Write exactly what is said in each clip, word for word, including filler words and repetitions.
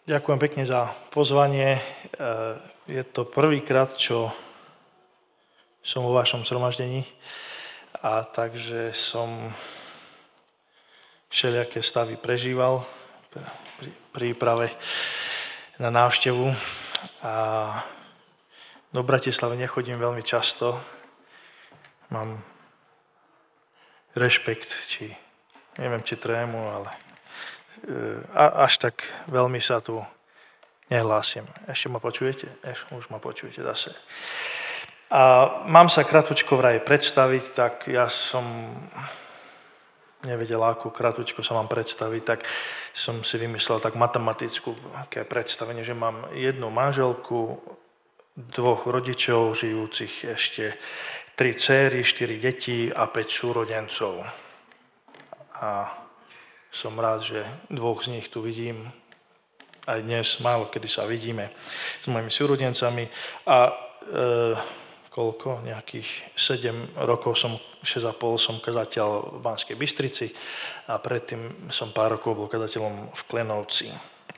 Ďakujem pekne za pozvanie. Je to prvýkrát, čo som vo vašom zhromaždení, a takže som všelijaké stavy prežíval pri príprave na návštevu. A do Bratislavy nechodím veľmi často. Mám rešpekt, či neviem, či trému, ale a až tak veľmi sa tu nehlásim. Ešte ma počujete? Ešte už ma počujete zase. A mám sa kratučko vraj predstaviť, tak ja som nevedel, ako kratučko sa mám predstaviť, tak som si vymyslel tak matematickú predstavenie, že mám jednu manželku, dvoch rodičov žijúcich, ešte tri dcéry, štyri deti a päť súrodencov. A som rád, že dvoch z nich tu vidím aj dnes, málo kedy sa vidíme s mojimi súrodencami. A e, koľko? Nejakých sedem rokov, som, šesť a pol som kazateľ v Banskej Bystrici a predtým som pár rokov bol kazateľom v Klenovci.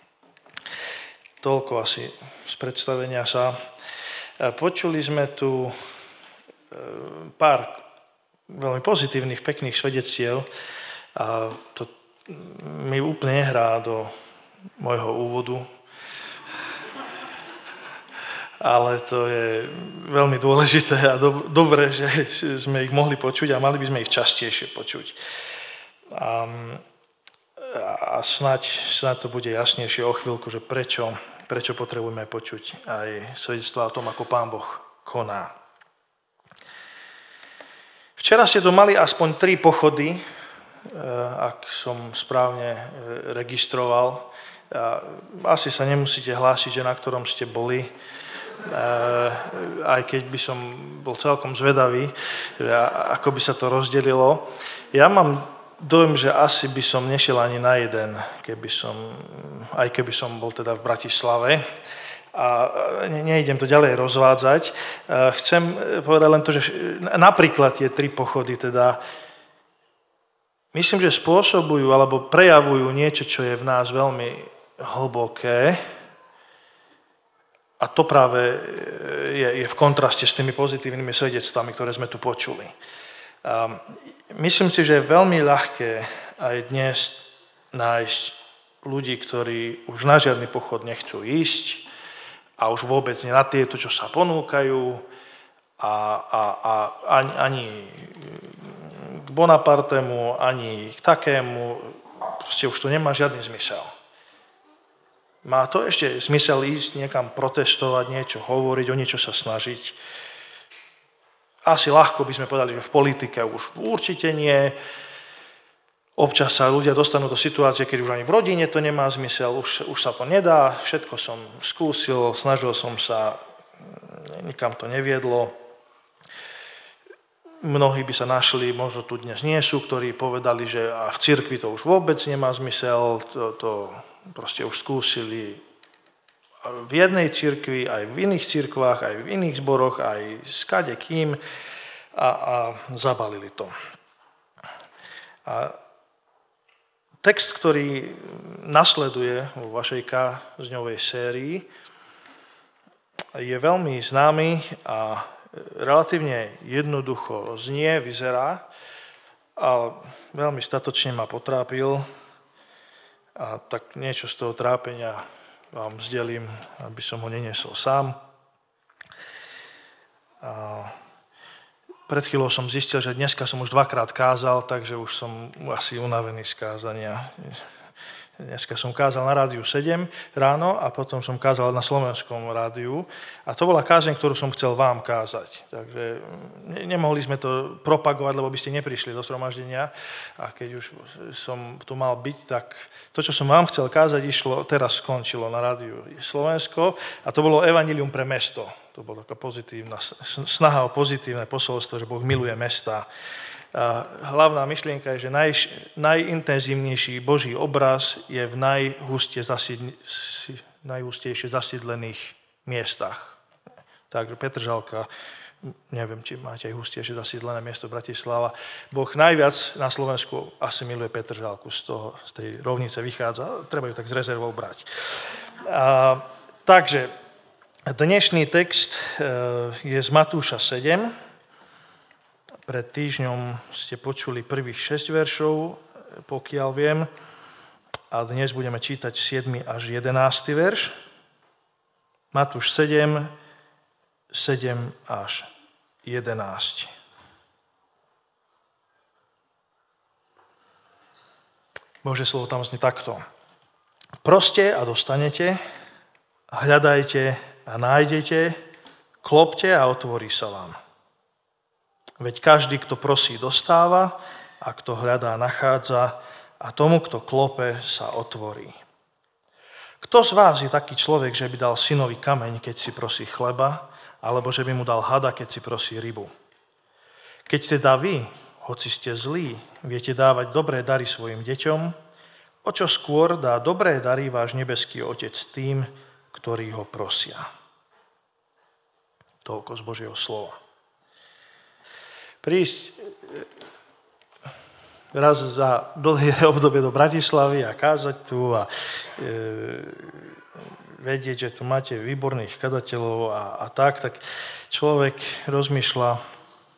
Toľko asi z predstavenia sa. Počuli sme tu pár veľmi pozitívnych, pekných svedectiev a to mi úplne nehrá do môjho úvodu, ale to je veľmi dôležité a do, dobré, že sme ich mohli počuť a mali by sme ich častejšie počuť. A, a snáď, snáď to bude jasnejšie o chvíľku, že prečo, prečo potrebujeme počuť aj svedectvá o tom, ako Pán Boh koná. Včera ste tu mali aspoň tri pochody, ak som správne registroval. Asi sa nemusíte hlásiť, že na ktorom ste boli, aj keď by som bol celkom zvedavý, ako by sa to rozdelilo. Ja mám dojem, že asi by som nešiel ani na jeden, keby som, aj keby som bol teda v Bratislave. A nejdem to ďalej rozvádzať. Chcem povedať len to, že napríklad tie tri pochody teda myslím, že spôsobujú alebo prejavujú niečo, čo je v nás veľmi hlboké, a to práve je, je v kontraste s tými pozitívnymi svedectvami, ktoré sme tu počuli. A myslím si, že je veľmi ľahké aj dnes nájsť ľudí, ktorí už na žiadny pochod nechcú ísť a už vôbec nie na tieto, čo sa ponúkajú, a, a, a ani, ani k Bonapartému, ani k takému, proste už to nemá žiadny zmysel. Má to ešte zmysel ísť niekam protestovať, niečo hovoriť, o niečo sa snažiť? Asi ľahko by sme povedali, že v politike už určite nie. Občas sa ľudia dostanú do situácie, keď už ani v rodine to nemá zmysel, už, už sa to nedá, všetko som skúsil, snažil som sa, nikam to neviedlo. Mnohí by sa našli, možno tu dnes nie sú, ktorí povedali, že a v cirkvi to už vôbec nemá zmysel, to, to proste už skúsili v jednej cirkvi, aj v iných cirkvách, aj v iných zboroch, aj skade kým, a, a zabalili to. A text, ktorý nasleduje vo vašej kážňovej sérii, je veľmi známy a relatívne jednoducho znie, vyzerá, a veľmi statočne ma potrápil, a tak niečo z toho trápenia vám vzdelím, aby som ho neniesol sám. A pred chvíľou som zistil, že dneska som už dvakrát kázal, takže už som asi unavený z kázania. Dneska som kázal na Rádiu sedem ráno a potom som kázal na Slovenskom rádiu. A to bola kázeň, ktorú som chcel vám kázať. Takže nemohli sme to propagovať, lebo by ste neprišli do zhromaždenia. A keď už som tu mal byť, tak to, čo som vám chcel kázať, išlo, teraz skončilo na Rádiu Slovensko. A to bolo Evanjelium pre mesto. To bola taká pozitívna snaha o pozitívne posolstvo, že Boh miluje mestá. A hlavná myšlienka je, že naj, najintenzívnejší Boží obraz je v najhustie zasidl, najhustejšie zasídlených miestach. Takže Petržalka, neviem, či máte aj hustejšie zasídlené miesto Bratislava. Boh najviac na Slovensku asi miluje Petržalku, z toho, z tej rovnice vychádza, treba ju tak s rezervou brať. A, takže dnešný text je z Matúša sedem. Pred týždňom ste počuli prvých šesť veršov, pokiaľ viem. A dnes budeme čítať siedmy až jedenásty verš. Matúš sedem, sedem až jedenásť. Božie slovo tam znie takto. Proste a dostanete, hľadajte a nájdete, klopte a otvorí sa vám. Veď každý, kto prosí, dostáva, a kto hľadá, nachádza, a tomu, kto klope, sa otvorí. Kto z vás je taký človek, že by dal synovi kameň, keď si prosí chleba, alebo že by mu dal hada, keď si prosí rybu? Keď teda vy, hoci ste zlí, viete dávať dobré dary svojim deťom, o čo skôr dá dobré dary váš nebeský Otec tým, ktorí ho prosia. Toľko z Božieho slova. Prísť raz za dlhé obdobie do Bratislavy a kázať tu a e, vedieť, že tu máte výborných kazateľov a, a tak, tak človek rozmýšľa,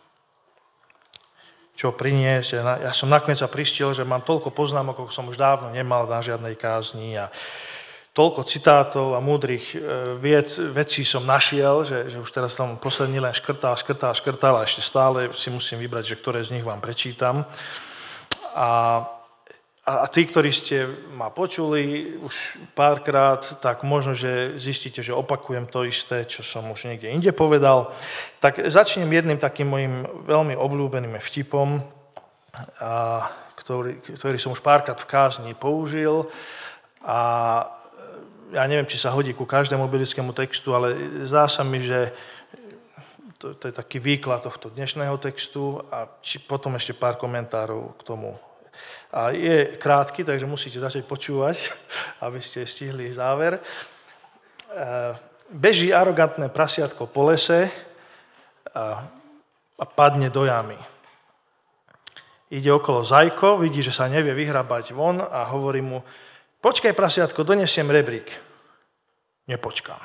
čo priniesť. Ja som nakoniec sa pristiel, že mám toľko poznámok, ako som už dávno nemal na žiadnej kázni a toľko citátov a múdrych vec, vecí som našiel, že, že už teraz tam posledný len škrtal, škrtal, škrtal a ešte stále si musím vybrať, že ktoré z nich vám prečítam. A, a tí, ktorí ste ma počuli už párkrát, tak možno, že zistíte, že opakujem to isté, čo som už niekde inde povedal. Tak začnem jedným takým mojim veľmi obľúbeným vtipom, a, ktorý, ktorý som už párkrát v kázni použil. A ja neviem, či sa hodí ku každému biblickému textu, ale zdá sa mi, že to, to je taký výklad tohto dnešného textu a či potom ešte pár komentárov k tomu. A je krátky, takže musíte začať počúvať, aby ste stihli záver. Beží arogantné prasiatko po lese a, a padne do jamy. Ide okolo zajko, vidí, že sa nevie vyhrabať von a hovorí mu: počkaj, prasiatko, donesiem rebrík. Nepočkám.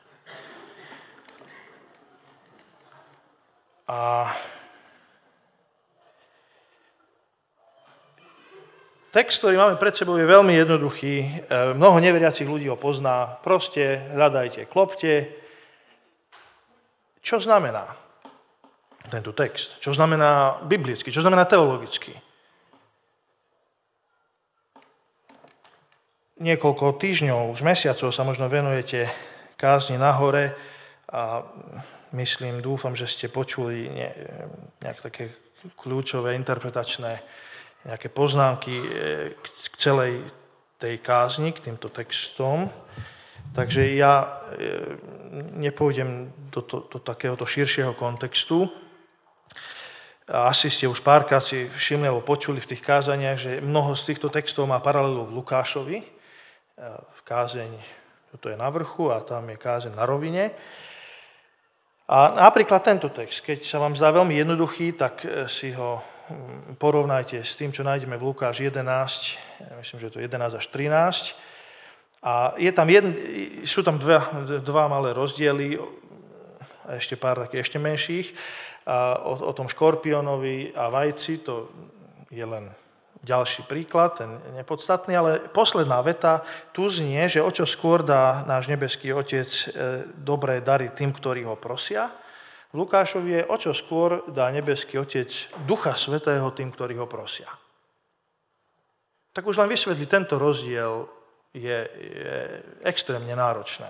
A text, ktorý máme pred sebou, je veľmi jednoduchý. Mnoho neveriacich ľudí ho pozná. Proste hľadajte, klopte. Čo znamená tento text? Čo znamená biblicky? Čo znamená teologicky? Niekoľko týždňov, už mesiacov sa možno venujete kázni na hore a myslím, dúfam, že ste počuli nejak také kľúčové, interpretačné nejaké poznámky k celej tej kázni, k týmto textom. Takže ja nepôjdem do, to, do takéhoto širšieho kontextu. Asi ste už párkrát si všimli alebo počuli v tých kázaniach, že mnoho z týchto textov má paralelu v Lukášovi. V kázeň, to je na vrchu a tam je kázeň na rovine. A napríklad tento text, keď sa vám zdá veľmi jednoduchý, tak si ho porovnajte s tým, čo nájdeme v Lukáš jedenásť, myslím, že to je jedenásť až trinásť. A je tam jedn, sú tam dva, dva malé rozdiely, a ešte pár takých ešte menších. A o, o tom škorpiónovi a vajci, to je len ďalší príklad, ten nepodstatný, ale posledná veta tu znie, že o čo skôr dá náš nebeský Otec dobré dary tým, ktorí ho prosia. V Lukášovi je, o čo skôr dá nebeský Otec Ducha Svätého tým, ktorí ho prosia. Tak už len vysvetliť tento rozdiel je, je extrémne náročné.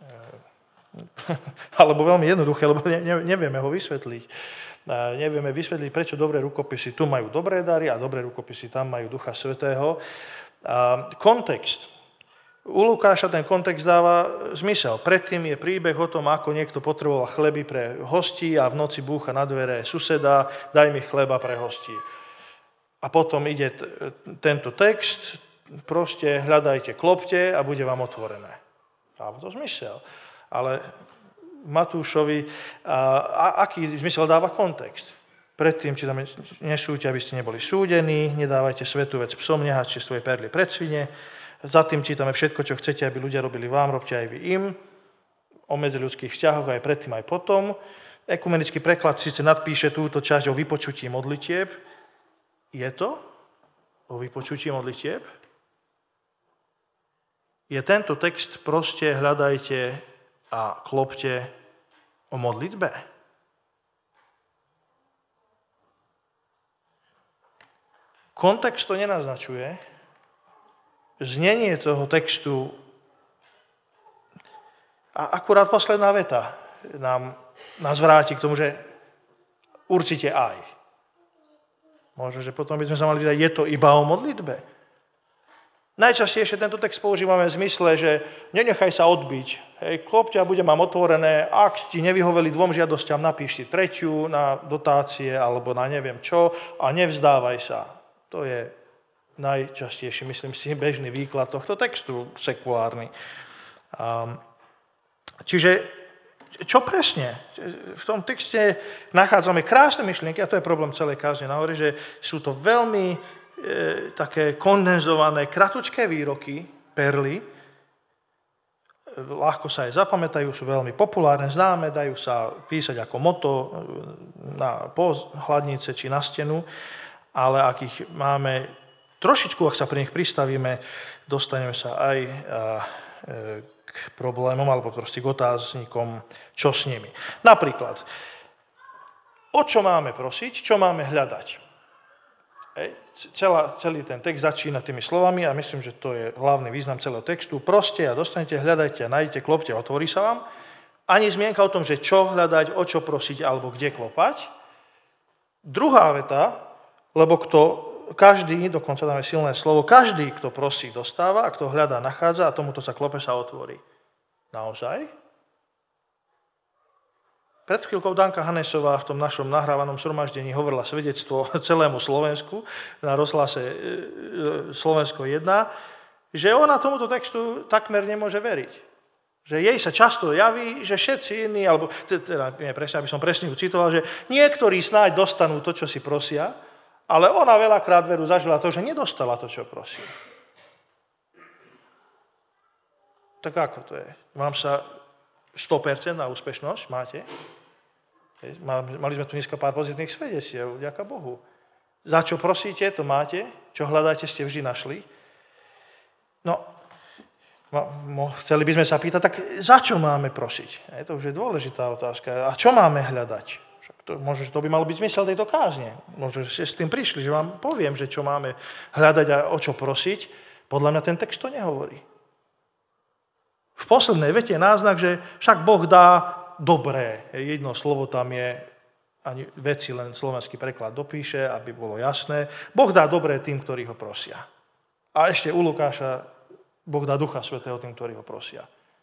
Alebo veľmi jednoduché, lebo ne, ne, nevieme ho vysvetliť. Nevieme vysvetliť, prečo dobré rukopisy tu majú dobré dary a dobré rukopisy tam majú Ducha Svätého. Kontext. U Lukáša ten kontext dáva zmysel. Predtým je príbeh o tom, ako niekto potreboval chleby pre hostí a v noci búcha na dvere suseda, daj mi chleba pre hostí. A potom ide t- tento text, proste hľadajte, klopte a bude vám otvorené. Dáva to zmysel. Ale Matúšovi, a, aký zmysel dáva kontext? Predtým, či tam nesúďte, aby ste neboli súdení, nedávajte svätú vec psom, nehačte svoje perly pred svine, Za tým čítame všetko, čo chcete, aby ľudia robili vám, robte aj vy im. O medziľudských vzťahoch aj predtým, aj potom. Ekumenický preklad síce nadpíše túto časť o vypočutí modlitieb. Je to o vypočutí modlitieb? Je tento text proste hľadajte a klopte o modlitbe? Kontext to nenaznačuje. Znenie toho textu a akurát posledná veta nám, nás vráti k tomu, že určite aj. Možno, že potom by sme sa mali pýtať, je to iba o modlitbe? Najčastejšie tento text používame v zmysle, že nenechaj sa odbiť. Hej, klopte a bude mám otvorené, ak ti nevyhoveli dvom žiadosťam, napíš si tretiu na dotácie alebo na neviem čo a nevzdávaj sa. To je najčastejší, myslím si, bežný výklad tohto textu, sekulárny. Um, čiže, čo presne? V tom texte nachádzame krásne myšlienky, a to je problém celej kázne, nahoře, že sú to veľmi e, také kondenzované, kratučké výroky, perly, ľahko sa aj zapamätajú, sú veľmi populárne, známe, dajú sa písať ako moto na hladnice či na stenu, ale ak ich máme trošičku, ak sa pri nich pristavíme, dostaneme sa aj k problémom alebo proste k otáznikom, čo s nimi. Napríklad, o čo máme prosiť, čo máme hľadať? Hej. Celá, celý ten text začína tými slovami a myslím, že to je hlavný význam celého textu. Proste a dostanete, hľadajte a nájdete, klopte a otvorí sa vám. Ani zmienka o tom, že čo hľadať, o čo prosiť alebo kde klopať. Druhá veta, lebo kto, každý, dokonca dáme silné slovo, každý, kto prosí, dostáva a kto hľadá, nachádza a tomuto sa klope, sa otvorí. Naozaj? Pred chvíľkou Danka Hanesová v tom našom nahrávanom zhromaždení hovorila svedectvo celému Slovensku na rozhlase Slovensko jeden, že ona tomuto textu takmer nemôže veriť. Že jej sa často javí, že všetci iní, alebo teda, nie presne, aby som presne citoval, že niektorí snáď dostanú to, čo si prosia, ale ona veľakrát veru zažila to, že nedostala to, čo prosí. Tak ako to je? Mám sa sto percent na úspešnosť? Máte? Mali sme tu dneska pár pozitívnych svedectiev, vďaka Bohu. Za čo prosíte, to máte. Čo hľadáte, ste vždy našli. No, chceli by sme sa pýtať, tak za čo máme prosiť? To už je dôležitá otázka. A čo máme hľadať? To, možno, že to by malo byť zmysel tejto kázne. Možno, že ste s tým prišli, že vám poviem, že čo máme hľadať a o čo prosiť. Podľa mňa ten text to nehovorí. V poslednej vete je náznak, že však Boh dá dobré. Jedno slovo tam je, ani veci len slovenský preklad dopíše, aby bolo jasné. Boh dá dobré tým, ktorí ho prosia. A ešte u Lukáša Boh dá Ducha Svätého tým, ktorí ho prosia.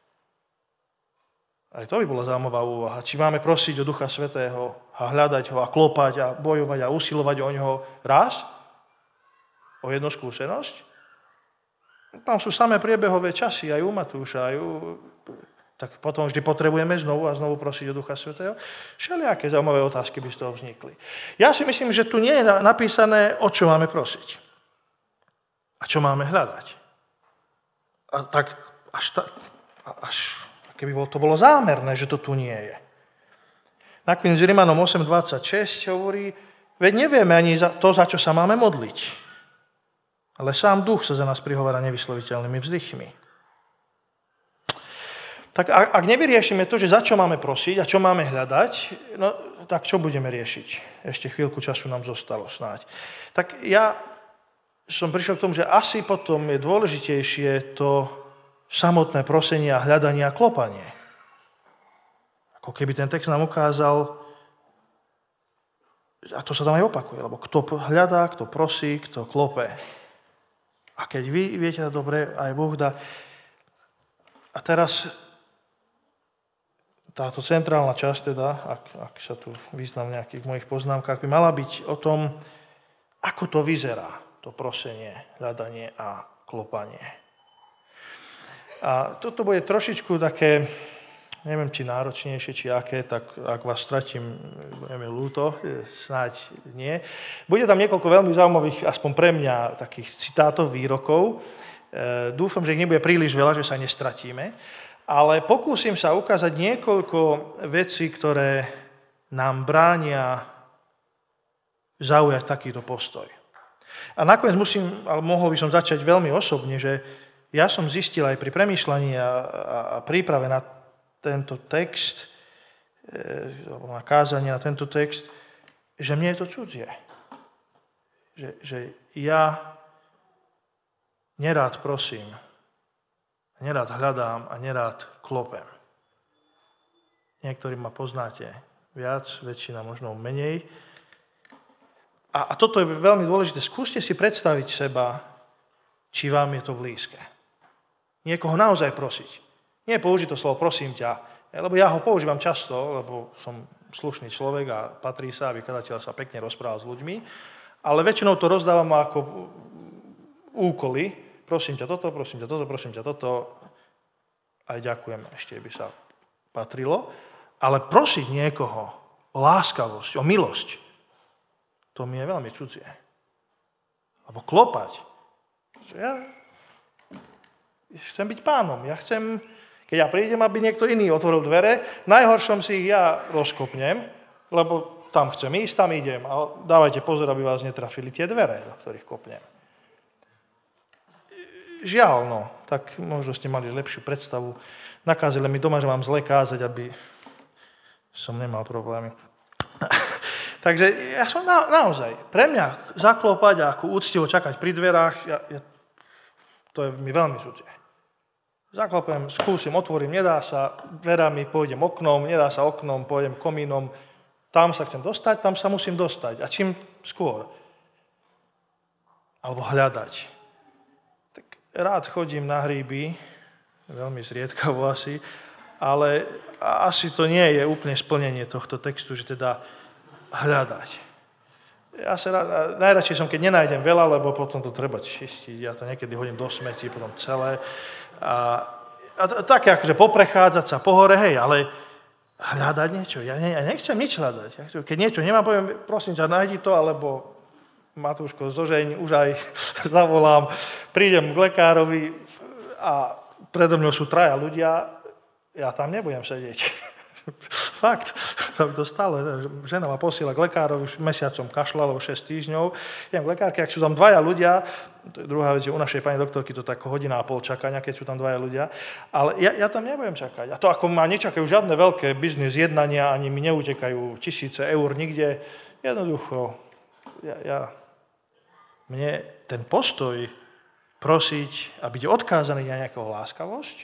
Aj to by bola zaujímavá úvaha. Či máme prosiť o Ducha Svätého a hľadať ho a klopať a bojovať a usilovať o ňoho raz? O jednu skúsenosť? Tam sú samé priebehové časy, aj u Matúša, aj u... Tak potom vždy potrebujeme znovu a znovu prosiť o Ducha Svätého. Všelijaké zaujímavé otázky by z toho vznikli. Ja si myslím, že tu nie je napísané, o čo máme prosiť. A čo máme hľadať. A tak až, ta, až keby to bolo zámerné, že to tu nie je. Nakoniec Rimanom osem dvadsaťšesť hovorí, veď nevieme ani za to, za čo sa máme modliť. Ale sám Duch sa za nás prihovára nevysloviteľnými vzdychmi. Tak ak nevyriešime to, že za čo máme prosiť a čo máme hľadať, no tak čo budeme riešiť? Ešte chvíľku času nám zostalo snáď. Tak ja som prišiel k tomu, že asi potom je dôležitejšie to samotné prosenie a hľadanie a klopanie. Ako keby ten text nám ukázal, a to sa tam aj opakuje, lebo kto hľadá, kto prosí, kto klope. A keď vy viete, dobre, aj Boh dá. A teraz táto centrálna časť, teda, ak, ak sa tu význam v nejakých mojich poznámkach, by mala byť o tom, ako to vyzerá, to prosenie, hľadanie a klopanie. A toto bude trošičku také, neviem, či náročnejšie, či aké, tak ak vás stratím, je mi ľúto, snáď nie. Bude tam niekoľko veľmi zaujímavých, aspoň pre mňa, takých citátov, výrokov, Dúfam, že ich nebude príliš veľa, že sa nestratíme, ale pokúsim sa ukázať niekoľko vecí, ktoré nám bránia zaujať takýto postoj. A nakoniec musím, ale mohol by som začať veľmi osobne, že ja som zistil aj pri premýšľaní a, a príprave na tento text, na kázanie na tento text, že mne je to cudzie. Že, že ja nerád prosím, nerád hľadám a nerád klopem. Niektorí ma poznáte viac, väčšina možno menej. A, a toto je veľmi dôležité. Skúste si predstaviť seba, či vám je to blízke. Niekoho naozaj prosiť. Nie použiť to slovo prosím ťa, lebo ja ho používam často, lebo som slušný človek a patrí sa, aby kazateľ sa pekne rozprával s ľuďmi, ale väčšinou to rozdávam ako úkoly. Prosím ťa toto, prosím ťa toto, prosím ťa toto. Aj ďakujem, ešte by sa patrilo. Ale prosiť niekoho o láskavosť, o milosť, to mi je veľmi cudzie. Alebo klopať. Ja chcem byť pánom. Ja chcem, keď ja prídem, aby niekto iný otvoril dvere, najhoršom si ich ja rozkopnem, lebo tam chcem ísť, tam idem. A dávajte pozor, aby vás netrafili tie dvere, do ktorých kopnem. Žiaľ, no, tak možno ste mali lepšiu predstavu. Nakázali mi doma, že mám zle kázať, aby som nemal problémy. Takže ja som na, naozaj, pre mňa zaklopať a ako úctivo čakať pri dverách, ja, ja, to je mi veľmi cudzie. Zaklopem, skúsim, otvorím, nedá sa, dverami pôjdem oknom, nedá sa oknom, pôjdem komínom, tam sa chcem dostať, tam sa musím dostať. A čím skôr? Alebo hľadať. Tak rád chodím na hríby, veľmi zriedkavo asi, ale asi to nie je úplne splnenie tohto textu, že teda hľadať. Ja sa rád, najradšej som, keď nenájdem veľa, lebo potom to treba čistiť. Ja to niekedy hodím do smeti, potom celé. A, a také akože poprechádzať sa po hore, hej, ale hľadať niečo. Ja, ne, ja nechcem nič hľadať. Keď niečo nemám, poviem, prosím ťa, nájdi to, alebo Matúško, zožeň, už aj zavolám, prídem k lekárovi a predo mňou sú traja ľudia, ja tam nebudem sedieť. Fakt, to stále, žena ma posiela k lekárovi, už mesiacom kašľa, alebo šesť týždňov. Idem k lekárke, ak sú tam dvaja ľudia, to je druhá vec, že u našej pani doktorky to tak hodina a pol čakania, keď sú tam dvaja ľudia, ale ja, ja tam nebudem čakať. A to ako ma nečakajú žiadne veľké biznis jednania, ani mi neutekajú tisíce eur nikde. Jednoducho, ja, ja, mne ten postoj prosiť a byť odkázaný na nejakú láskavosť,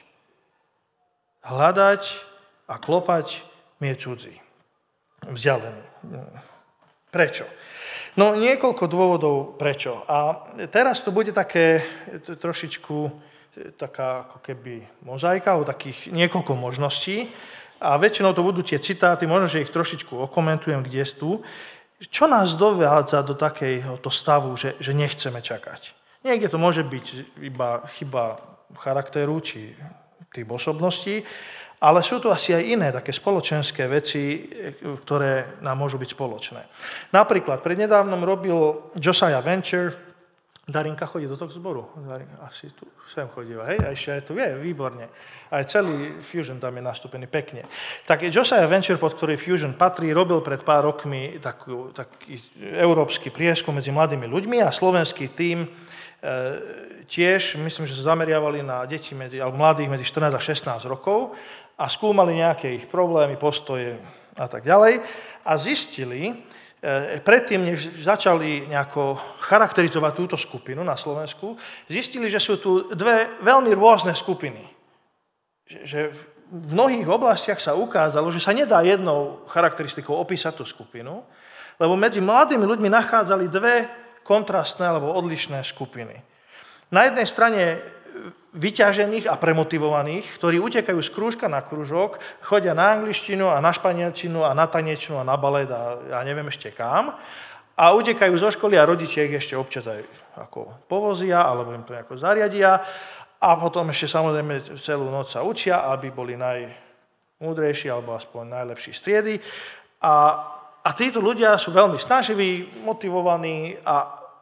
hľadať a klopať mi je cudzí. Vzdialený. Prečo? No niekoľko dôvodov prečo. A teraz to bude také trošičku taká ako keby mozaika, alebo takých niekoľko možností. A väčšinou to budú tie citáty, možno, že ich trošičku okomentujem, kde sú. Čo nás dovádza do takéhoto stavu, že, že nechceme čakať? Niekde to môže byť iba chyba charakteru či tých osobností, ale sú tu asi aj iné také spoločenské veci, ktoré nám môžu byť spoločné. Napríklad, prednedávnom robil Josiah Venture, Darinka chodí do toho zboru, Darinka, asi tu sem chodíva, hej, a ešte aj tu je, výborne. Aj celý Fusion tam je nastúpený pekne. Tak Josiah Venture, pod ktorý Fusion patrí, robil pred pár rokmi takú, taký európsky prieskum medzi mladými ľuďmi a slovenský tím e, tiež, myslím, že sa zameriavali na deti medzi, alebo mladých medzi štrnásť a šestnásť rokov a skúmali nejaké ich problémy, postoje a tak ďalej a zistili, e, predtým, než začali nejako charakterizovať túto skupinu na Slovensku, zistili, že sú tu dve veľmi rôzne skupiny. Že, že v mnohých oblastiach sa ukázalo, že sa nedá jednou charakteristikou opísať tú skupinu, lebo medzi mladými ľuďmi nachádzali dve kontrastné alebo odlišné skupiny. Na jednej strane vyťažených a premotivovaných, ktorí utekajú z krúžka na krúžok, chodia na angličtinu a na španielčinu a na tanečnú a na balet a ja neviem ešte kam a utekajú zo školy a rodičia ich ešte občas aj ako povozia alebo im to nejako zariadia a potom ešte samozrejme celú noc sa učia, aby boli najmúdrejší alebo aspoň najlepší striedy a, a títo ľudia sú veľmi snaživí, motivovaní a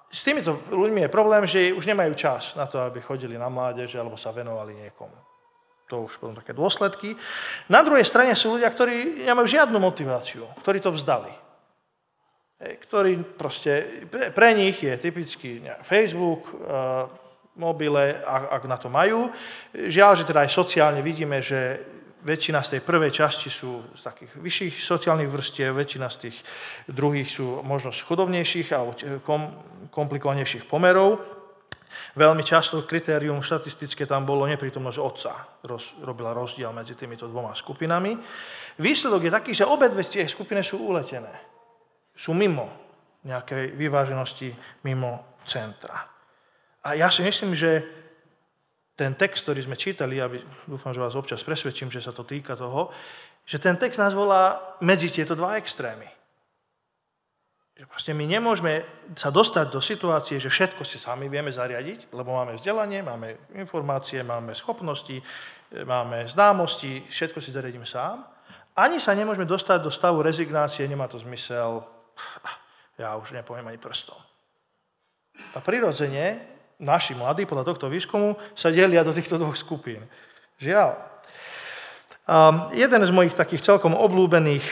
s týmito ľuďmi je problém, že už nemajú čas na to, aby chodili na mládež alebo sa venovali niekomu. To už potom také dôsledky. Na druhej strane sú ľudia, ktorí nemajú žiadnu motiváciu, ktorí to vzdali. Ktorí proste, pre nich je typický Facebook, mobile, ak na to majú. Žiaľ, že teda aj sociálne vidíme, že väčšina z tej prvej časti sú z takých vyšších sociálnych vrstiev, väčšina z tých druhých sú možno z chudobnejších alebo kom, komplikovanejších pomerov. Veľmi často kritérium štatistické tam bolo neprítomnosť otca. Roz, robila rozdiel medzi týmito dvoma skupinami. Výsledok je taký, že obe dve tie skupiny sú uletené. Sú mimo nejakej vyváženosti, mimo centra. A ja si myslím, že ten text, ktorý sme čítali, aby, dúfam, že vás občas presvedčím, že sa to týka toho, že ten text nás volá medzi tieto dva extrémy. Že proste my nemôžeme sa dostať do situácie, že všetko si sami vieme zariadiť, lebo máme vzdelanie, máme informácie, máme schopnosti, máme známosti, všetko si zariadíme sám. Ani sa nemôžeme dostať do stavu rezignácie, nemá to zmysel, ja už nepoviem ani prstom. A prirodzene naši mladí, podľa tohto výskumu, sa delia do týchto dvoch skupín. Žiaľ. A jeden z mojich takých celkom obľúbených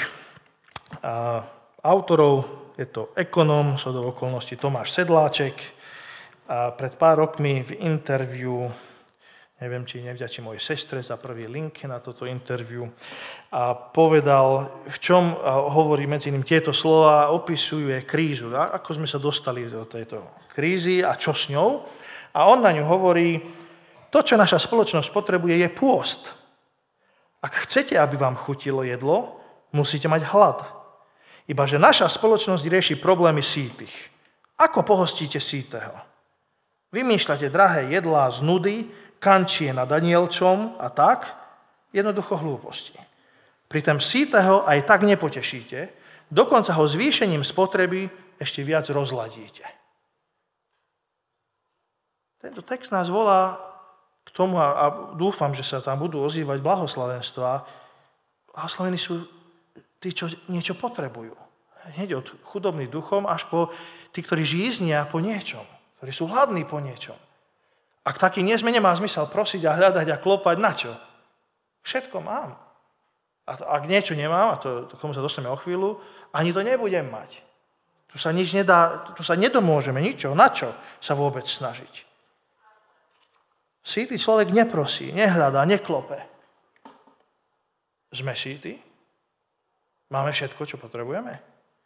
a, autorov, je to ekonóm, sú do okolností Tomáš Sedláček. A pred pár rokmi v interviu, neviem, či nevďačím mojej sestre za prvý link na toto interviu, a povedal, v čom hovorí medzi iným tieto slova, opisuje krízu, ako sme sa dostali do tejto krízy a čo s ňou. A on na ňu hovorí, to, čo naša spoločnosť potrebuje, je pôst. Ak chcete, aby vám chutilo jedlo, musíte mať hlad. Ibaže naša spoločnosť rieši problémy sýtych. Ako pohostíte sýteho? Vymýšľate drahé jedlá z nudy, kančie nad anielčom a tak, jednoducho hlúposti. Pritom sýteho aj tak nepotešíte, dokonca ho zvýšením spotreby ešte viac rozladíte. Tento text nás volá k tomu, a dúfam, že sa tam budú ozývať blahoslavenstvá. Blahoslavení sú tí, čo niečo potrebujú. Hneď od chudobných duchom až po tí, ktorí žíznia po niečom, ktorí sú hladní po niečom. Ak taký nie sme, nemá zmysel prosiť a hľadať a klopať na čo? Všetko mám. A ak niečo nemám, a to, to komu sa dostaneme o chvíľu, ani to nebudem mať. Tu sa nič nedá, tu sa nedomôžeme, ničo, na čo sa vôbec snažiť. Sýty človek neprosí, nehľadá, neklope. Sme sýty? Máme všetko, čo potrebujeme?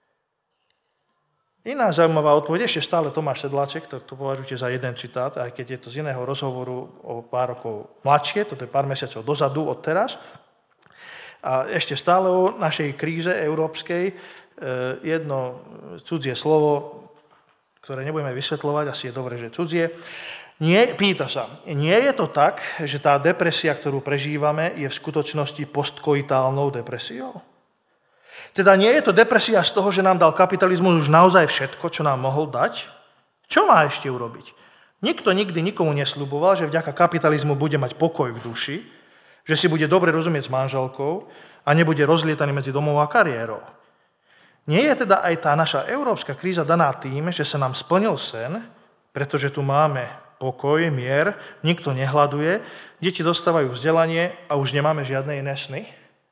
Iná zaujímavá odpoveď, ešte stále Tomáš Sedláček, to, to považujte za jeden citát, aj keď je to z iného rozhovoru o pár rokov mladšie, toto je pár mesiacov dozadu od teraz. A ešte stále o našej kríze európskej jedno cudzie slovo, ktoré nebudeme vysvetľovať, asi je dobré, že cudzie. Nie, pýta sa, nie je to tak, že tá depresia, ktorú prežívame, je v skutočnosti postkoitálnou depresiou? Teda nie je to depresia z toho, že nám dal kapitalizmus už naozaj všetko, čo nám mohol dať? Čo má ešte urobiť? Nikto nikdy nikomu nesľuboval, že vďaka kapitalizmu bude mať pokoj v duši, že si bude dobre rozumieť s manželkou a nebude rozlietaný medzi domov a kariérou. Nie je teda aj tá naša európska kríza daná tým, že sa nám splnil sen, pretože tu máme pokoj, mier, nikto nehladuje, deti dostávajú vzdelanie a už nemáme žiadne iné sny?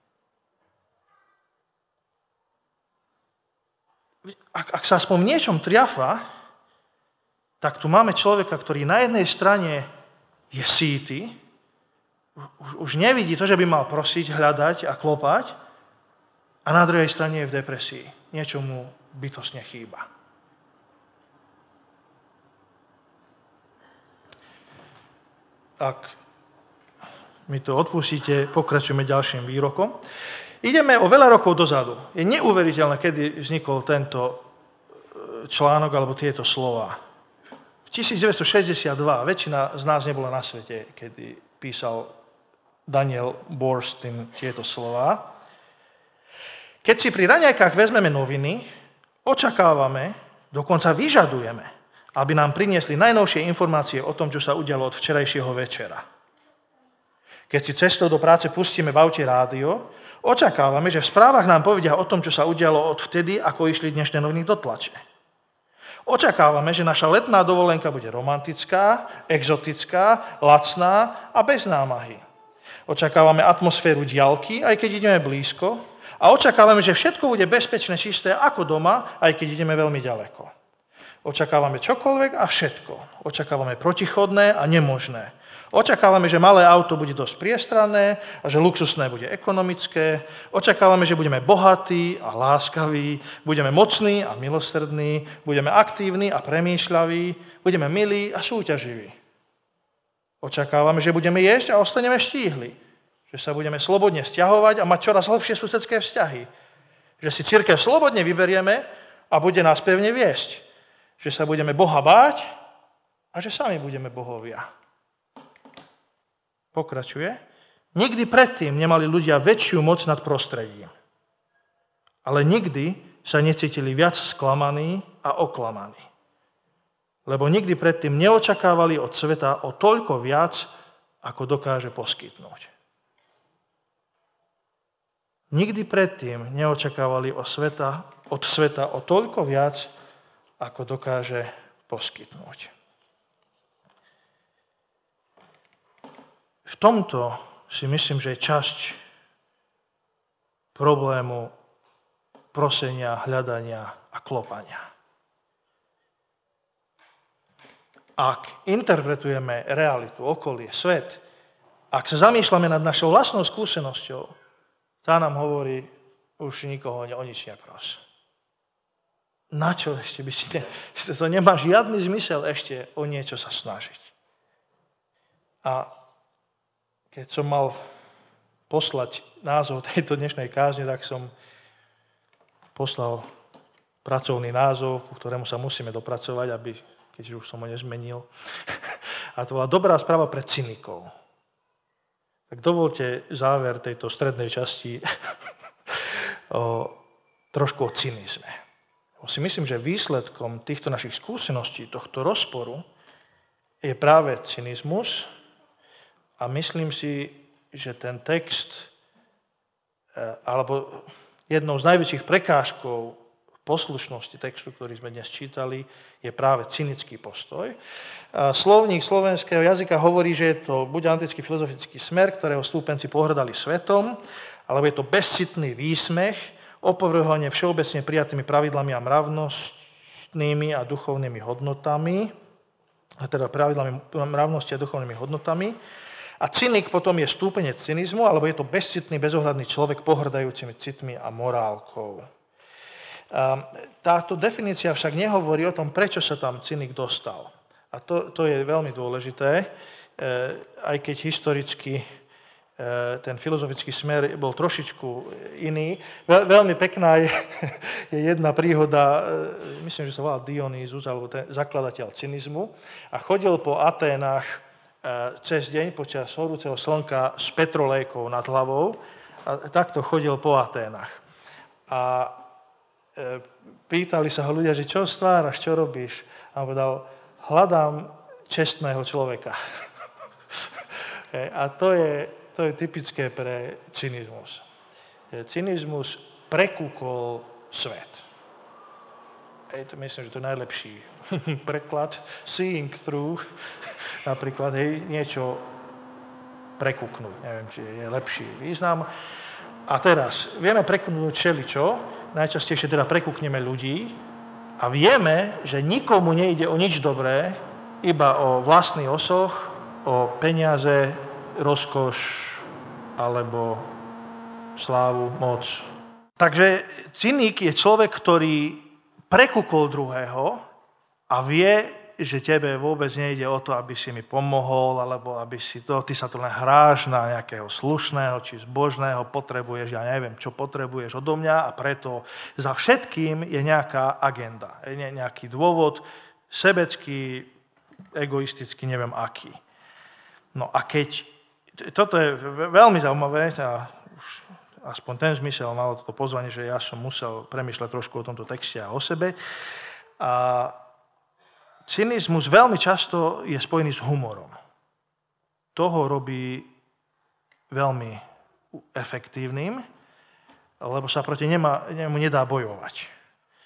Ak, ak sa aspoň v niečom triafa, tak tu máme človeka, ktorý na jednej strane je sýty, už, už nevidí to, že by mal prosiť, hľadať a klopať, a na druhej strane je v depresii. Niečo mu bytostne chýba. Ak mi to odpustíte, pokračujeme ďalším výrokom. Ideme o veľa rokov dozadu. Je neuveriteľné, kedy vznikol tento článok alebo tieto slova. V tisícdeväťstošesťdesiatdva, väčšina z nás nebola na svete, kedy písal Daniel Boorstin tieto slova. Keď si pri raňajkách vezmeme noviny, očakávame, dokonca vyžadujeme, aby nám priniesli najnovšie informácie o tom, čo sa udialo od včerajšieho večera. Keď si cestou do práce pustíme v aute rádio, očakávame, že v správach nám povedia o tom, čo sa udialo od vtedy, ako išli dnešné noviny do tlače. Očakávame, že naša letná dovolenka bude romantická, exotická, lacná a bez námahy. Očakávame atmosféru diaľky, aj keď ideme blízko. A očakávame, že všetko bude bezpečné, čisté ako doma, aj keď ideme veľmi ďaleko. Očakávame čokoľvek a všetko. Očakávame protichodné a nemožné. Očakávame, že malé auto bude dosť priestranné a že luxusné bude ekonomické. Očakávame, že budeme bohatí a láskaví, budeme mocní a milosrdní, budeme aktívni a premýšľaví, budeme milí a súťaživí. Očakávame, že budeme jesť a ostaneme štíhli, že sa budeme slobodne sťahovať a mať čoraz lepšie susedské vzťahy, že si cirkev slobodne vyberieme a bude nás pevne viesť, že sa budeme Boha báť a že sami budeme bohovia. Pokračuje. Nikdy predtým nemali ľudia väčšiu moc nad prostredím. Ale nikdy sa necítili viac sklamaní a oklamaní. Lebo nikdy predtým neočakávali od sveta o toľko viac, ako dokáže poskytnúť. Nikdy predtým neočakávali od sveta, od sveta o toľko viac, ako dokáže poskytnúť. V tomto si myslím, že je časť problému prosenia, hľadania a klopania. Ak interpretujeme realitu, okolie, svet, ak sa zamýšľame nad našou vlastnou skúsenosťou, tá nám hovorí, už nikoho o nič nepros. Na čo ešte by si... Ne, to nemá žiadny zmysel ešte o niečo sa snažiť. A keď som mal poslať názov tejto dnešnej kázne, tak som poslal pracovný názov, ku ktorému sa musíme dopracovať, aby, keďže už som ho nezmenil. A to bola dobrá správa pre cynikov. Tak dovolte záver tejto strednej časti o, trošku o cynizme. Bo si myslím, že výsledkom týchto našich skúseností, tohto rozporu, je práve cynizmus. A myslím si, že ten text, alebo jednou z najväčších prekážkov v poslušnosti textu, ktorý sme dnes čítali, je práve cynický postoj. Slovník slovenského jazyka hovorí, že je to buď antický filozofický smer, ktorého stúpenci pohrdali svetom, alebo je to bezcitný výsmech, opovrhovanie všeobecne prijatými pravidlami a mravnostnými a duchovnými hodnotami, teda pravidlami mravnosti a duchovnými hodnotami. A cynik potom je stúpenec cynizmu, alebo je to bezcitný, bezohľadný človek pohrdajúcimi citmi a morálkou. Táto definícia však nehovorí o tom, prečo sa tam cynik dostal. A to, to je veľmi dôležité, aj keď historicky ten filozofický smer bol trošičku iný. Veľmi pekná je, je jedna príhoda, myslím, že sa volá Dionýzus, alebo ten zakladateľ cynizmu, a chodil po Aténach cez deň počas horúceho slnka s petrolékou nad hlavou a takto chodil po Aténach. A pýtali sa ho ľudia, že čo stváraš, čo robíš? A on povedal, hľadám čestného človeka. A to je, to je typické pre cynizmus. Cynizmus prekúkol svet. Je to, myslím, že to je najlepší preklad. Seeing through. Napríklad, hej, niečo prekúknúť. Neviem, či je lepší význam. A teraz, vieme prekúknúť všeličo, najčastejšie teda prekúkneme ľudí a vieme, že nikomu nejde o nič dobré, iba o vlastný osoch, o peniaze, rozkoš alebo slávu, moc. Takže cynik je človek, ktorý prekúkol druhého a vie, že tebe vôbec nejde o to, aby si mi pomohol, alebo aby si to, ty sa to len hráš na nejakého slušného, či zbožného, potrebuješ, ja neviem, čo potrebuješ odo mňa a preto za všetkým je nejaká agenda, je nejaký dôvod, sebecký, egoistický, neviem aký. No a keď, toto je veľmi zaujímavé, a už aspoň ten zmysel malo toto pozvanie, že ja som musel premýšľať trošku o tomto texte a o sebe. A cynizmus veľmi často je spojený s humorom. To ho robí veľmi efektívnym, lebo sa proti nemu nedá bojovať.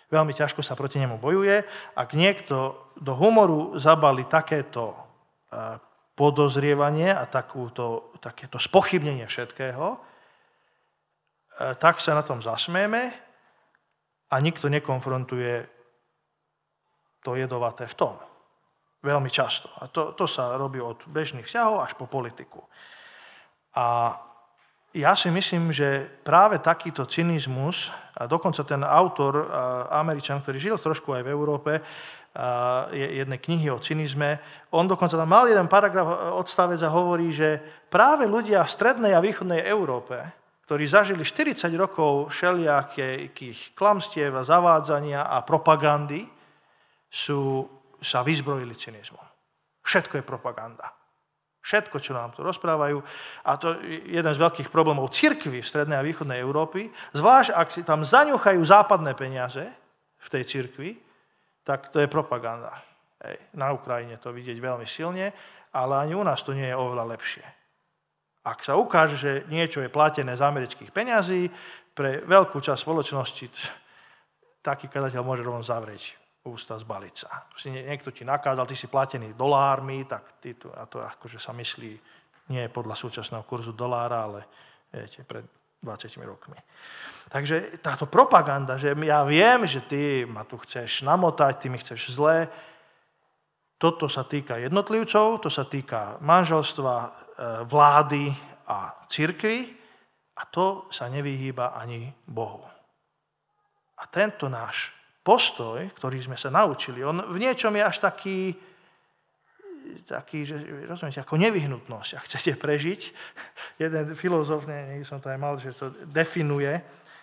Veľmi ťažko sa proti nemu bojuje. Ak niekto do humoru zabali takéto podozrievanie a takúto, takéto spochybnenie všetkého, tak sa na tom zasmieme a nikto nekonfrontuje to jedovaté v tom. Veľmi často. A to, to sa robí od bežných vzťahov až po politiku. A ja si myslím, že práve takýto cynizmus, a dokonca ten autor, Američan, ktorý žil trošku aj v Európe, jednej knihy o cynizme, on dokonca tam mal jeden paragraf odstavec a hovorí, že práve ľudia v strednej a východnej Európe, ktorí zažili štyridsať rokov všelijakých klamstiev a zavádzania a propagandy, sú, sa vyzbrojili cynizmom. Všetko je propaganda. Všetko, čo nám tu rozprávajú. A to je jeden z veľkých problémov cirkvi v strednej a východnej Európy. Zvlášť, ak si tam zaňuchajú západné peniaze v tej cirkvi, tak to je propaganda. Hej. Na Ukrajine to vidieť veľmi silne, ale ani u nás to nie je oveľa lepšie. Ak sa ukáže, že niečo je platené z amerických peňazí, pre veľkú časť spoločnosti taký kadateľ môže rovno zavrieť ústa, zbaliť sa. Niekto ti nakázal, ty si platený dolármi, tak ty tu, a to akože sa myslí, nie je podľa súčasného kurzu dolára, ale viete, pred dvadsiatimi rokmi. Takže táto propaganda, že ja viem, že ty ma tu chceš namotať, ty mi chceš zlé, toto sa týka jednotlivcov, to sa týka manželstva, vlády a cirkvi a to sa nevyhýba ani Bohu. A tento náš postoj, ktorý sme sa naučili, on v niečom je až taký, taký že rozumiete, ako nevyhnutnosť, ak chcete prežiť. Jeden filozof, niekde som to aj mal, že to definuje, e,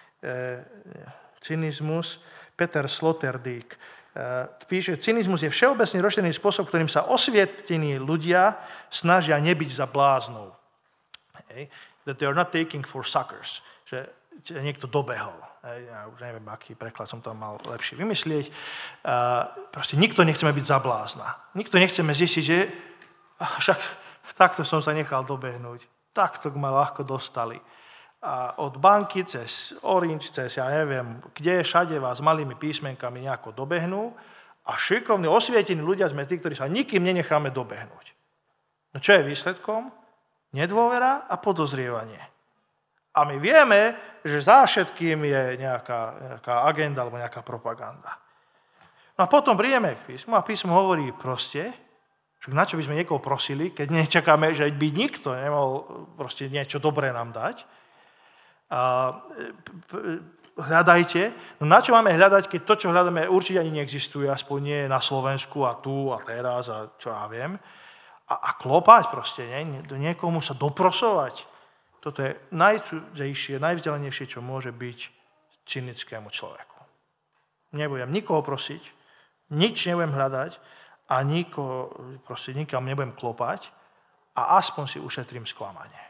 cynizmus, Peter Sloterdijk, e, píše, cynizmus je všeobecne rozšírený spôsob, ktorým sa osvietení ľudia snažia nebyť za bláznov. Okay? That they are not taking for suckers. Že niekto dobehol. Ja už neviem, aký preklad som tam mal lepšie vymyslieť. Proste nikto nechceme byť za blázna. Nikto nechceme zistiť, že však takto som sa nechal dobehnúť. Takto ma ľahko dostali. A od banky cez Orange, cez ja neviem, kde všade vás malými písmenkami nejako dobehnú a šikovní, osvietení ľudia sme tí, ktorí sa nikým nenecháme dobehnúť. No čo je výsledkom? Nedôvera a podozrievanie. A my vieme, že za všetkým je nejaká, nejaká agenda alebo nejaká propaganda. No a potom príjeme k písmu a písmo hovorí proste, že na čo by sme niekoho prosili, keď nečakáme, že by nikto nemohol proste niečo dobré nám dať. A hľadajte. No na čo máme hľadať, keď to, čo hľadáme, určite ani neexistuje, aspoň nie na Slovensku a tu a teraz a čo ja viem. A, a klopať proste, nie? Do niekomu sa doprosovať. Toto je najcudzejšie, najvzdelanejšie, čo môže byť cynickému človeku. Nebudem nikoho prosiť, nič nebudem hľadať a nikoho, proste nikam nebudem klopať a aspoň si ušetrím sklamanie.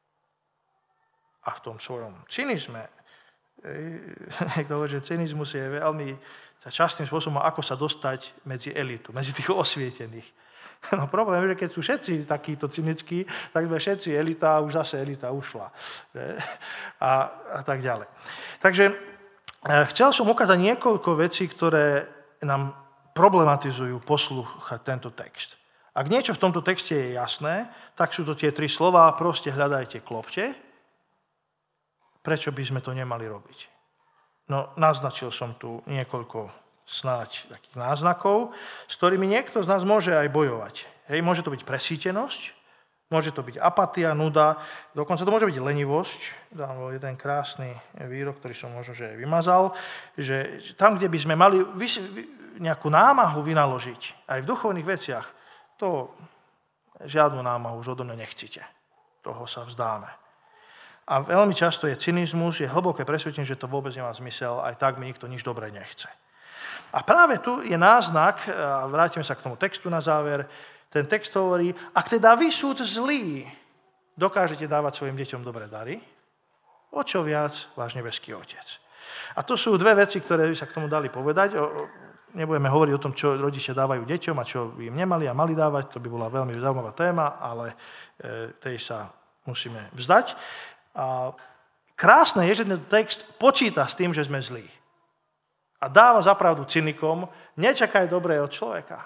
A v tom svojom cynizme, niekto hovorí, že cynizmus je veľmi častým spôsobom, ako sa dostať medzi elitu, medzi tých osvietených. No problém je, že keď sú všetci takíto cynickí, tak sme všetci elita a už zase elita ušla. A, a tak ďalej. Takže chcel som ukázať niekoľko vecí, ktoré nám problematizujú poslúchať tento text. Ak niečo v tomto texte je jasné, tak sú to tie tri slová, proste hľadajte, klopte. Prečo by sme to nemali robiť? No, naznačil som tu niekoľko snáď takých náznakov, s ktorými niekto z nás môže aj bojovať. Hej, môže to byť presýtenosť, môže to byť apatia, nuda, dokonca to môže byť lenivosť. Dám jeden krásny výrok, ktorý som možno že aj vymazal, že tam, kde by sme mali nejakú námahu vynaložiť, aj v duchovných veciach, to žiadnu námahu už odo mňa nechcite. Toho sa vzdáme. A veľmi často je cynizmus, je hlboké presvedčenie, že to vôbec nemá zmysel, aj tak mi nikto nič dobré nechce. A práve tu je náznak, a vrátime sa k tomu textu na záver, ten text hovorí, ak teda vy sú zlí, dokážete dávať svojim deťom dobré dary, o čo viac váš nebeský Otec. A to sú dve veci, ktoré by sa k tomu dali povedať. Nebudeme hovoriť o tom, čo rodičia dávajú deťom a čo by im nemali a mali dávať, to by bola veľmi zaujímavá téma, ale tej sa musíme vzdať. A krásne je, že ten text počíta s tým, že sme zlí. a dáva zapravdu cynikom, nečakaj dobré od človeka.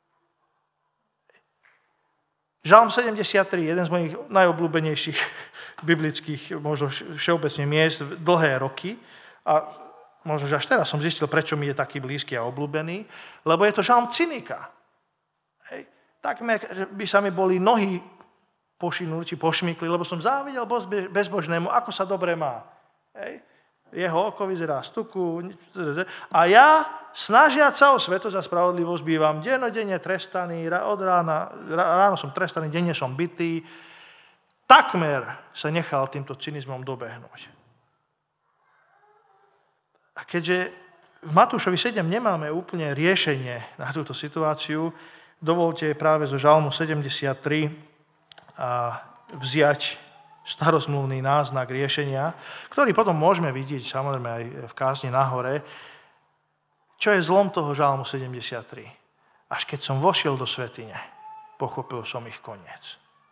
Žalm sedemdesiattri, jeden z mojich najobľúbenejších biblických, možno všeobecne miest, dlhé roky. A možno, že až teraz som zistil, prečo mi je taký blízky a obľúbený, lebo je to žalm cynika. Hej. Takmer by sa mi boli nohy pošinúť, či pošmykli, lebo som závidel bezbožnému, ako sa dobre má. Hej. Jeho oko vyzerá z tuku. A ja, snažiať sa o svetosť a spravodlivosť, bývam dennodenne trestaný, od rána, ráno som trestaný, denne som bitý. Takmer sa nechal týmto cynizmom dobehnúť. A keďže v Matúšovi sedem nemáme úplne riešenie na túto situáciu, dovolte práve zo žalmu sedemdesiattri a vziať starozmluvný náznak riešenia, ktorý potom môžeme vidieť samozrejme aj v kázni nahore. Čo je zlom toho žalmu sedemdesiattri? Až keď som vošiel do svätyne, pochopil som ich koniec.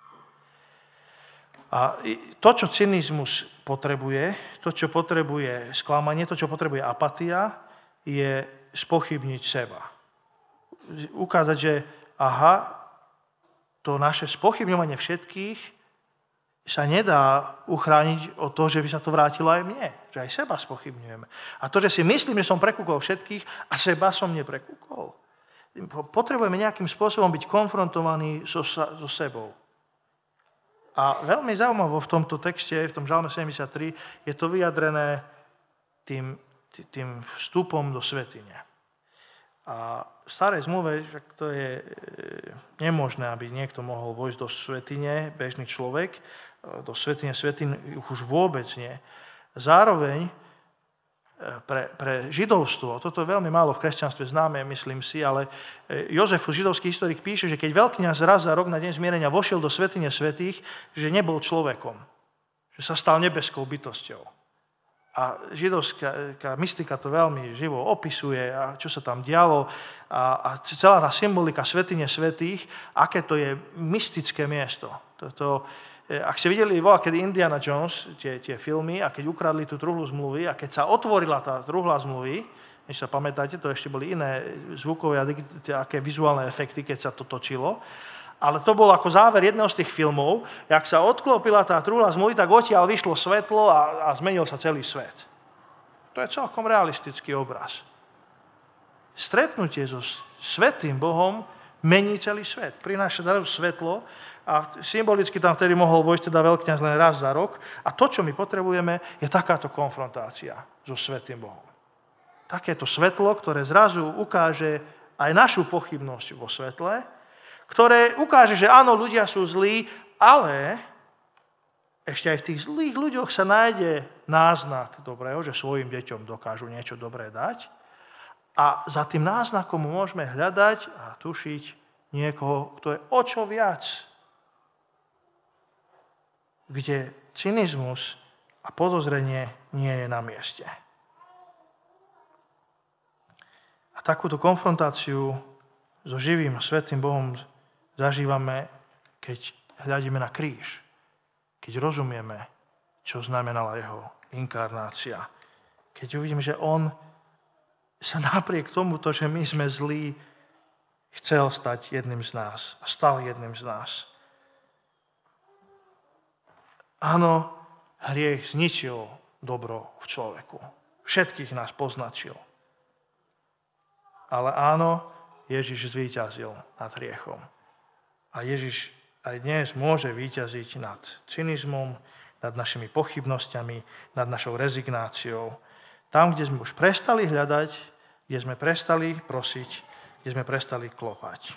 A to, čo cynizmus potrebuje, to, čo potrebuje sklamanie, to, čo potrebuje apatia, je spochybniť seba. Ukázať, že aha, to naše spochybňovanie všetkých sa nedá uchrániť od toho, že by sa to vrátilo aj mne. Že aj seba spochybňujeme. A to, že si myslím, že som prekúkol všetkých a seba som neprekúkol. Potrebujeme nejakým spôsobom byť konfrontovaní so, so sebou. A veľmi zaujímavé v tomto texte, v tom žalme sedemdesiattri, je to vyjadrené tým, tým vstupom do svätyne. A v starej zmluve, že to je nemožné, aby niekto mohol vojsť do svätyne, bežný človek, do svätyne svätyn už vôbec nie. Zároveň pre, pre židovstvo, toto je veľmi málo v kresťanstve známe, myslím si, ale Jozefus, židovský historik, píše, že keď veľkňaz raz za rok na deň zmierenia vošiel do svätyne svätých, že nebol človekom, že sa stal nebeskou bytosťou. A židovská mystika to veľmi živo opisuje, a čo sa tam dialo, a, a celá tá symbolika svätyne svätých, aké to je mystické miesto. Toto, ak ste videli voľa, kedy Indiana Jones, tie, tie filmy, a keď ukradli tú truhlu zmluvy, a keď sa otvorila tá truhla zmluvy, než sa pamätáte, to ešte boli iné zvukové a aké vizuálne efekty, keď sa to točilo, ale to bol ako záver jedného z tých filmov, jak sa odklopila tá truhla zmluvy, tak odtiaľ vyšlo svetlo a, a zmenil sa celý svet. To je celkom realistický obraz. Stretnutie so svätým Bohom mení celý svet. Prináša daru svetlo a symbolicky tam vtedy mohol vojsť teda veľkňaz len raz za rok. A to, čo my potrebujeme, je takáto konfrontácia so svätým Bohom. Takéto svetlo, ktoré zrazu ukáže aj našu pochybnosť vo svetle, ktoré ukáže, že áno, ľudia sú zlí, ale ešte aj v tých zlých ľuďoch sa nájde náznak dobrého, že svojim deťom dokážu niečo dobré dať. A za tým náznakom môžeme hľadať a tušiť niekoho, kto je o čo viac. Kde cynizmus a podozrenie nie je na mieste. A takúto konfrontáciu so živým svätým Bohom zažívame, keď hľadíme na kríž. Keď rozumieme, čo znamenala jeho inkarnácia. Keď uvidíme, že on sa napriek tomuto, že my sme zlí, chcel stať jedným z nás. A stal jedným z nás. Áno, hriech zničil dobro v človeku. Všetkých nás poznačil. Ale áno, Ježiš zvíťazil nad hriechom. A Ježiš aj dnes môže víťaziť nad cynizmom, nad našimi pochybnosťami, nad našou rezignáciou. Tam, kde sme už prestali hľadať, kde sme prestali prosiť, kde sme prestali klopať.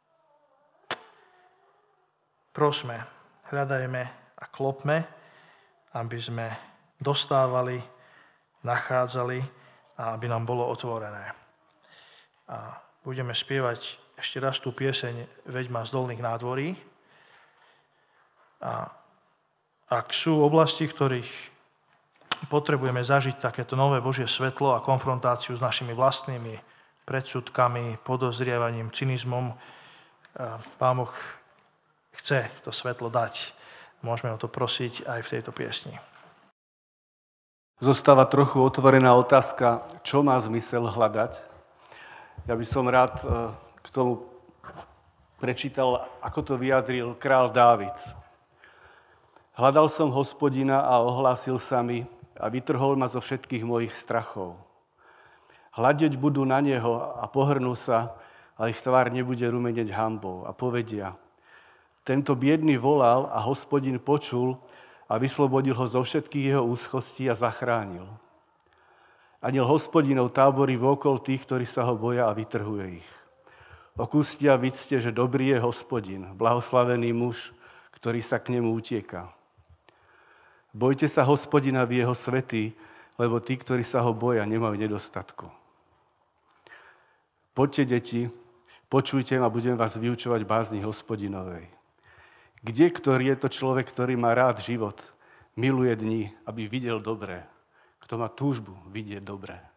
Prosme, hľadajme a klopme, aby sme dostávali, nachádzali a aby nám bolo otvorené. A budeme spievať ešte raz tú pieseň Veď ma z dolných nádvorí. A ak sú oblasti, v ktorých potrebujeme zažiť takéto nové Božie svetlo a konfrontáciu s našimi vlastnými predsudkami, podozrievaním, cynizmom, Pán Boh chce to svetlo dať. Môžeme o to prosiť aj v tejto piesni. Zostáva trochu otvorená otázka, čo má zmysel hľadať. Ja by som rád k tomu prečítal, ako to vyjadril král Dávid. Hľadal som Hospodina a ohlásil sa mi a vytrhol ma zo všetkých mojich strachov. Hľadeť budú na neho a pohrnú sa, a ich tvár nebude rumenieť hanbou. A povedia, tento biedný volal a Hospodin počul a vyslobodil ho zo všetkých jeho úzkostí a zachránil. Aniel Hospodinov táborí vôkol tých, ktorí sa ho boja a vytrhuje ich. Okúste a vidzte, že dobrý je Hospodin, blahoslavený muž, ktorý sa k nemu utieka. Bojte sa Hospodina v jeho svätí, lebo tí, ktorí sa ho boja, nemajú nedostatku. Poďte, deti, počujte ma, budem vás vyučovať bázni Hospodinovej. Kde, ktorý je to človek, ktorý má rád život, miluje dni, aby videl dobré? Kto má túžbu vidieť dobré?